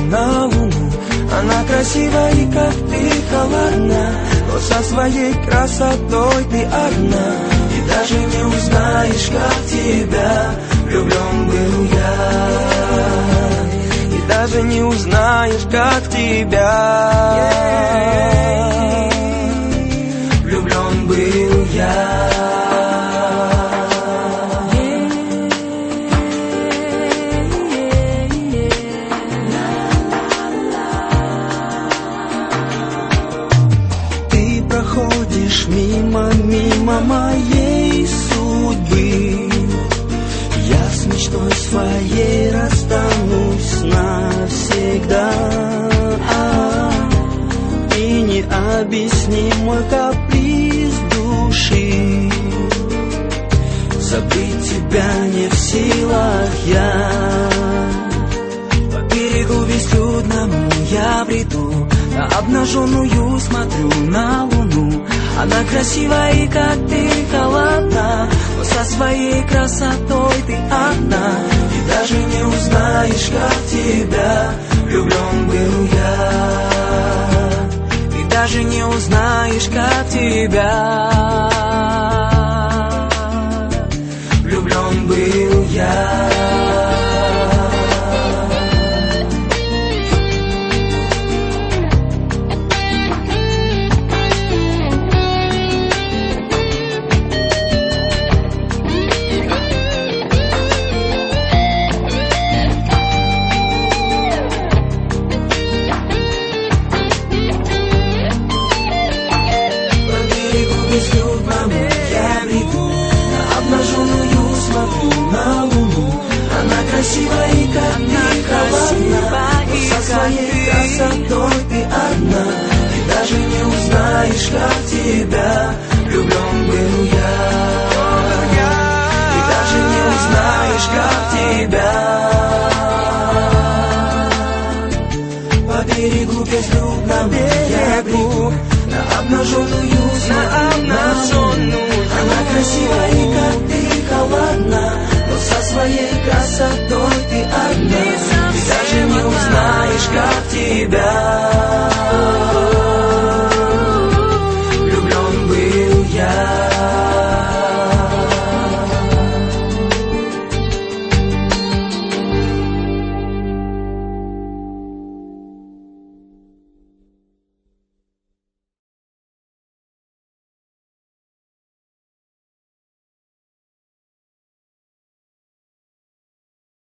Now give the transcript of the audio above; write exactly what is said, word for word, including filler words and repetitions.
на луну. Она красива и как ты холодна, но со своей красотой ты одна. И даже не узнаешь, как тебя влюблен был я. И даже не узнаешь, как тебя влюблен был я. Проходишь мимо, мимо моей судьбы. Я с мечтой своей расстанусь навсегда. И необъяснимый каприз души, забыть тебя не в силах я. По берегу безлюдному я бреду, на обнаженную смотрю на луну. Она красива и как ты холодна, но со своей красотой ты одна. И даже не узнаешь, как тебя влюблен был я. И даже не узнаешь, как тебя влюблен был я. Безлюдному я бреду, на обнаженную смотрю на луну. Она красива и как ты холодна, но со своей красотой ты одна. И даже не узнаешь, как тебя влюблен был я. И даже не узнаешь, как тебя по берегу безлюдному я бреду, на обнаженную смотрю на луну. Она красива и как ты холодна, но со своей красотой ты одна. И даже не узнаешь, как тебя